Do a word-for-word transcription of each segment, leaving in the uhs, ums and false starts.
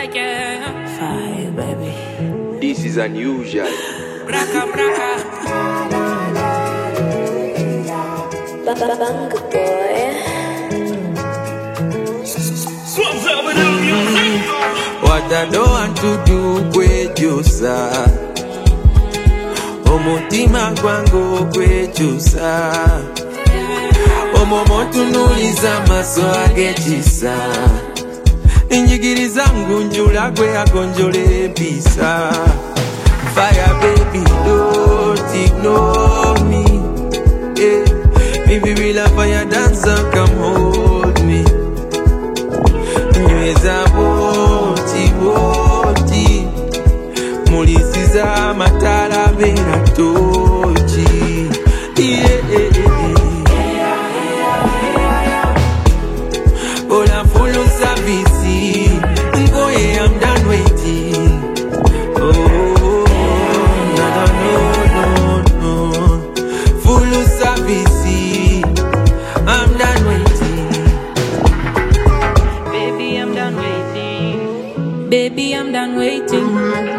Yeah, yeah. Fire, baby. This is unusual. Braka, braka. Banga boy. What I don't want to do kwejusa omutima gwangu kwejusa omomotu nuliza maso agechisa injigiri zangu njula kwe agonjole empisa. Fire baby don't ignore me, yeah. Maybe we'll have fire dancer come hold me. Nyweza boti boti mulisiza matala vera tochi, yeah, yeah, yeah. Ola full service, ngoye I'm done waiting. Oh, no, no, no, no, full service, I'm done waiting. Baby, I'm done waiting. Baby, I'm done waiting.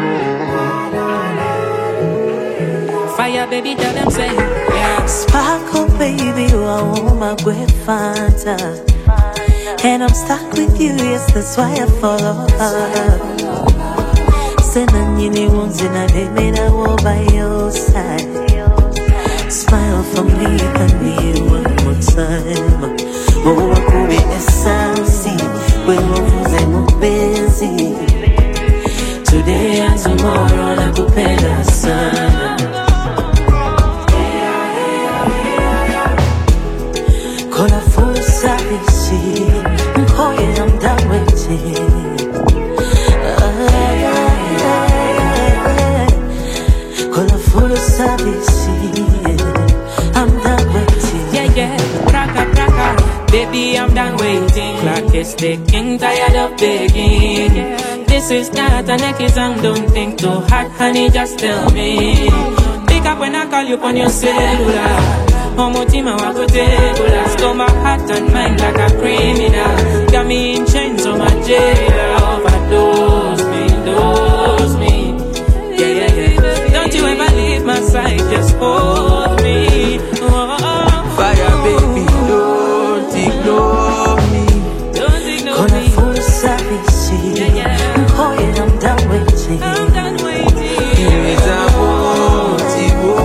Fire, baby, tell them say, yeah. Sparkle, baby, I want my great Fanta. And I'm stuck with you, yes, that's why I follow her. Send you ones in a day, made I walk by your side. Smile for me, honey, one more time. Oh, I could be a fancy, when I'm busy. Today and tomorrow, I could pay the sun. Call a full service, call it, I'm done waiting. Call a full service, I'm done waiting. Yeah, yeah, braka, braka. Baby, I'm done waiting. Clock is ticking, tired of begging. This is not an exam, don't think too hard, honey, just tell me. Pick up when I call you on your cellular. Omotima wako tegula. Stole my heart and mind like a criminal. Got me in chains on my jailer. Overdose me, dose me. Yeah, yeah, yeah. Don't you ever leave my side, just hold me. Oh, oh. Fire baby, don't ignore me. Don't ignore Call a me. full service, Yeah, yeah. call it, I'm done waiting. I'm done waiting. Nyweza boti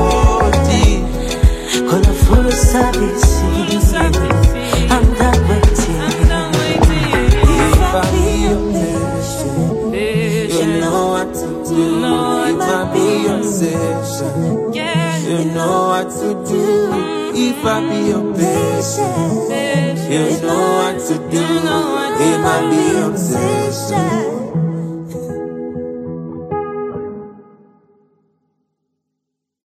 boti Call a full service, I'm done waiting. I'm done waiting. if I be your patient, you know what to do. know If what I be your session, Yeah. you know what to do. If I be your patient, you know what to do. If I be your session.